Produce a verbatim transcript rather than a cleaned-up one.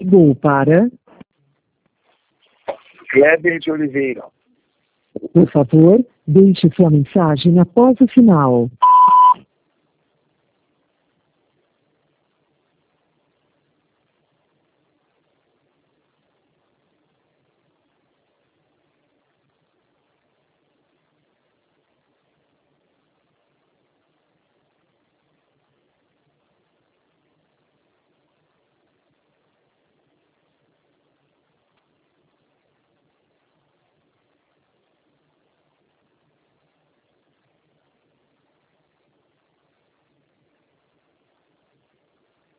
Ligou para... Kleber de Oliveira. Por favor, deixe sua mensagem após o sinal.